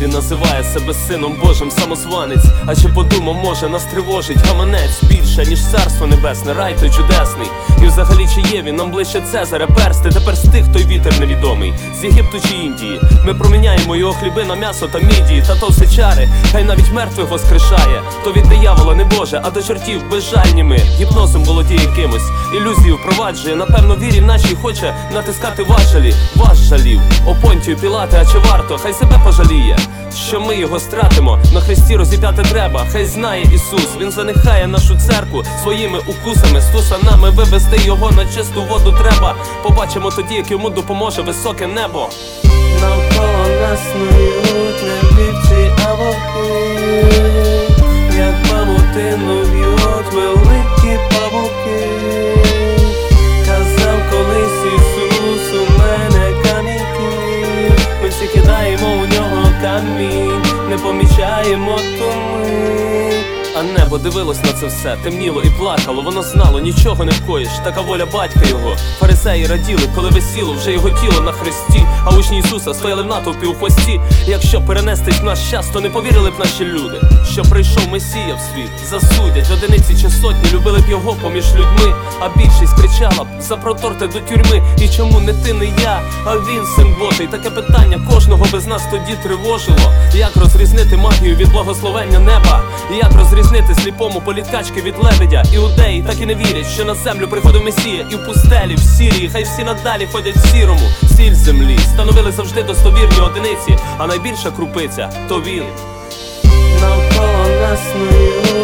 називає себе сином Божим самозванець. А чи подумав, може нас тривожить гаманець більше, ніж царство небесне, рай той чудесний. І взагалі чи є він нам ближче Цезаря персти? Тепер стих той вітер невідомий, з Єгипту чи Індії. Ми проміняємо його хліби на м'ясо та мідії. Та то все чари, хай навіть мертвих воскрешає. То від диявола не Боже, а до чортів безжальні ми. Гіпнозом володіє кимось, ілюзію впроваджує. Напевно вірі нашій хоче натискати важелі. Вас жалів, о Понтію Пілате, а чи варто? Хай себе пожаліє, що ми його стратимо. На хресті розіп'яти треба, хай знає Ісус. Він занехає нашу церкву своїми укусами. Стуса нами вивести його на чисту воду треба. Побачимо тоді, як йому допоможе високе небо. Навколо нас снують не вівці, а вовки, як павутину в'ють великі павуки. Казав колись Ісус, у мене камінки, ми всі кидаємо у нього камінь, не помічаємо ту мить. А небо дивилось на це все, темніло і плакало. Воно знало, нічого не вкоїш, така воля батька його. Фарисеї раділи, коли висіло вже його тіло на хресті. А учні Ісуса стояли в натовпі у хвості. Якщо перенестись в наш час, то не повірили б наші люди, що прийшов Месія в світ. Засудять одиниці чи сотні, любили б його поміж людьми. А більшість кричала б за проторти до тюрми. І чому не ти, не я, а він, син Божий? Таке питання кожного без нас тоді тривожило. Як розрізнити магію від благословення неба? Як розрізнити сліпому політкачки від лебедя? Іудеї так і не вірять, що на землю приходив Месія. І в пустелі, в Сірії, хай всі надалі ходять в сірому. Сіль землі становили завжди достовірні одиниці, а найбільша крупиця – то він. Навколо нас снують